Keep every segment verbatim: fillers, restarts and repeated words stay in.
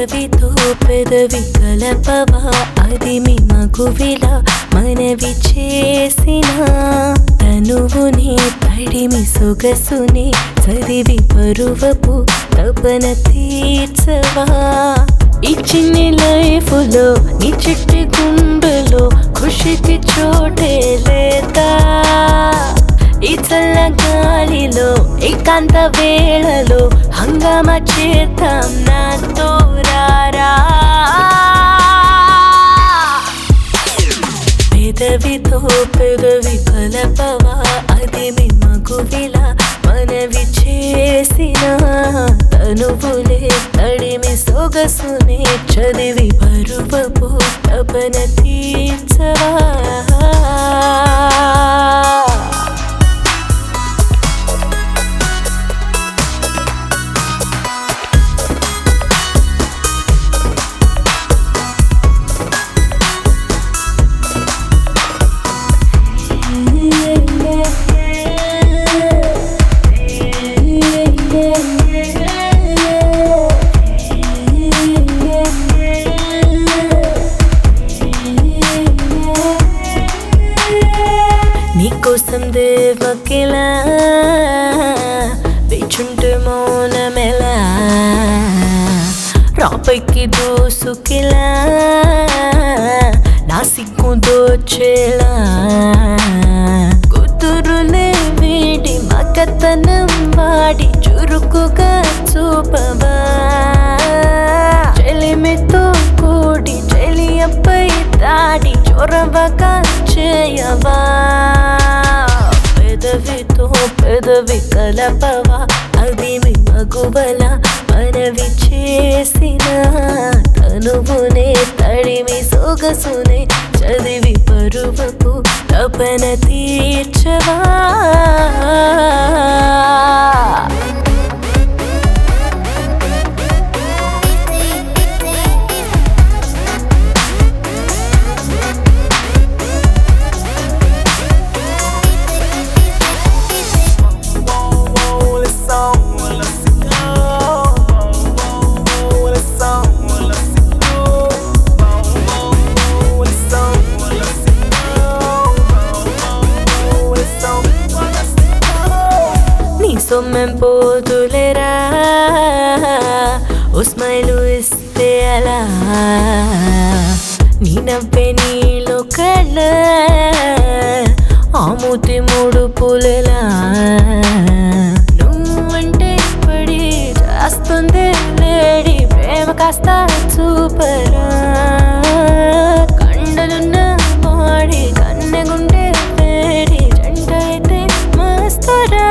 పెదవితో పెదవి కలపవా అది మీ మగువిలా మనవి చేసిన తనువుని తడిమి సొగసుని చదివి పరువపు తపన తీర్చవా ఈ చిన్ని లైఫ్లో నీ చిట్టి గుండెలో ఖుషికి చోటే లేదా ఈ చల్ల గాలిలో ఏకాంత వేళలో హంగామా చేద్దాం నాతో రారా పెదవితో పెదవి కలపవా అది మీ మగువిలా మనవి చేసిన తనువులే తడిమి సొగసునే చదివి పరువపు తపన తీర్చవా నీకోసం దేవకిలా వేచుంటే మౌనమెలా రాపైకి దోసుకిలా నా సిగ్గు దోచేలా కుదురులే వీడి మగతనం వాడి చురుకుగా చూపవా చెలిమితో కూడి చెలియపై దాడి చొరవగా చేయవా పెదవితో పెదవి కలపవా అది మీ మగువలా మనవి చేసిన తనువునే తడిమి సొగసునే చదివి పరువపు తపన తీర్చవా సొమ్మం పోతులేరా ఓ స్మైలు ఇస్తే అలా నీ నవ్వే నీలో కళ్ళ ఆమూతి మూడు పూలలా నువ్వంటే పడి చేస్తుంది లేడి ప్రేమ కాస్త చూపరా కండలున్న వాడి కన్నెగుండే వేడి జంట అయితే మస్తురా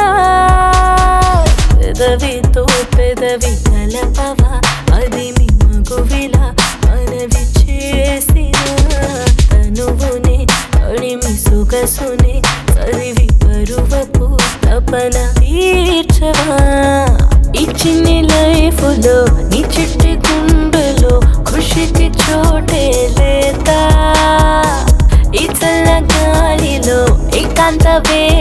పెదవితో పెదవి కలపవా అది మీ మగువిలా మనవి చేసిన తనువునే తడిమి సొగసునే చదివి పరువపు తపన తీర్చవా ఈ చిన్ని లైఫ్లో నీ చిట్టి గుండెలో ఖుషికి చోటే లేదా ఈ చల్ల గాలిలో ఏకాంత వే